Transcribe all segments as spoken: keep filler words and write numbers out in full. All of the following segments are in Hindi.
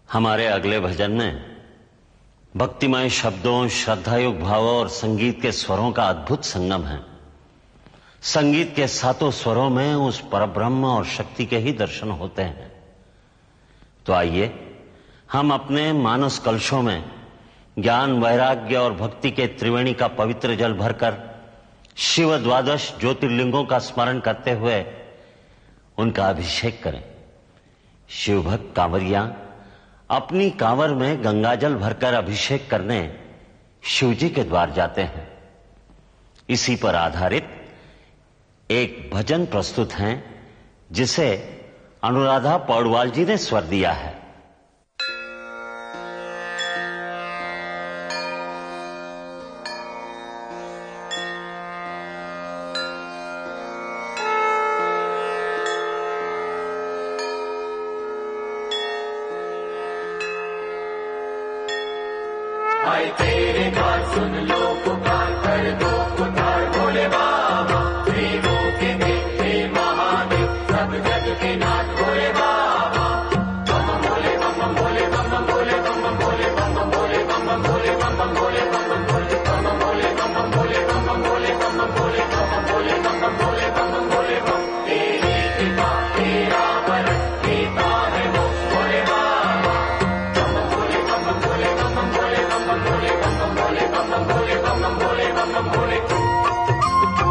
हमारे अगले भजन में भक्तिमय शब्दों, श्रद्धायुक्त भावों और संगीत के स्वरों का अद्भुत संगम है। संगीत के सातों स्वरों में उस परब्रह्म और शक्ति के ही दर्शन होते हैं। तो आइए हम अपने मानस कलशों में ज्ञान, वैराग्य और भक्ति के त्रिवेणी का पवित्र जल भरकर शिव द्वादश ज्योतिर्लिंगों का स्मरण करते हुए उनका अभिषेक करें। शिवभक्त कांवरिया अपनी कांवर में गंगाजल भरकर अभिषेक करने शिवजी के द्वार जाते हैं। इसी पर आधारित एक भजन प्रस्तुत है जिसे अनुराधा पौडवाल जी ने स्वर दिया है। आए तेरे द्वार सुन लो पुकार, कर दो उद्धार भोले बाबा। देवों के देव हे महादेव, सब जग के नाथ भोले बाबा। बम भोले बम भोले बम भोले बम भोले बम भोले बम भोले बम भोले बम भोले बम भोले बम भोले बम भोले बम भोले बम भोले बम भोले बम भोले बम। तेरी कृपा तेरा वरद देता है वो भोले बाबा। बम भोले बम भोले बम भोले बम भोले बम भोले बम भोले बम भोले बम भोले।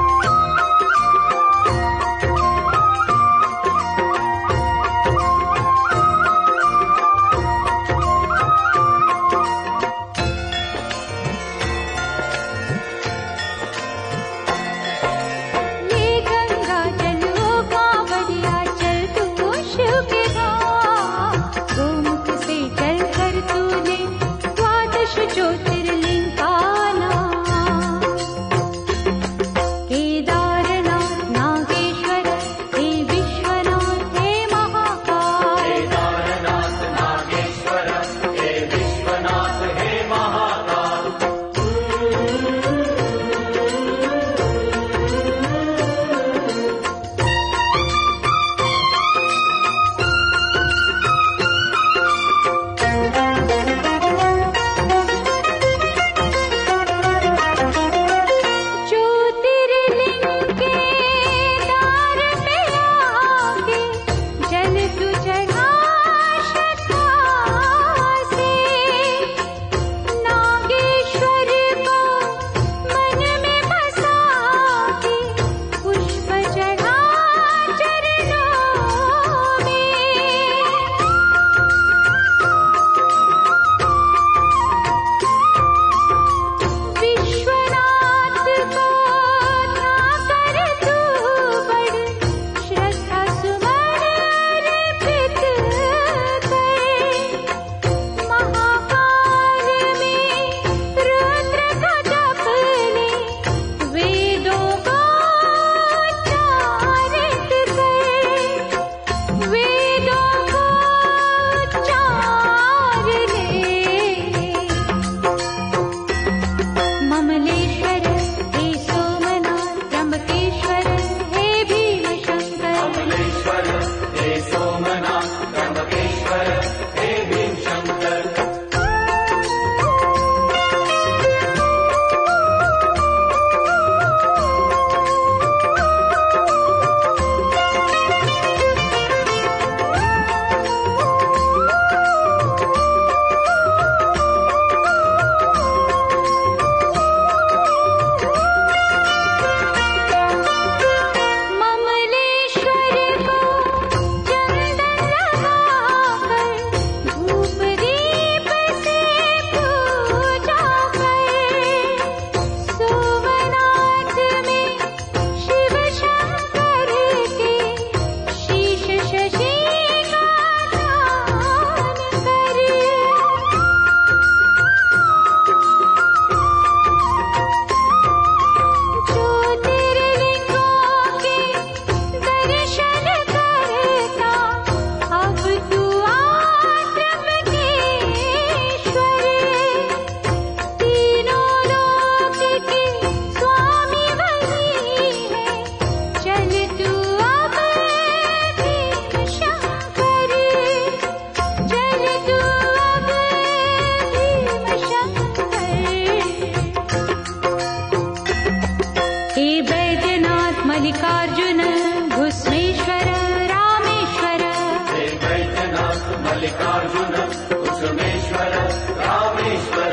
मल्लिकार्जुन कुसुमेश्वर रामेश्वर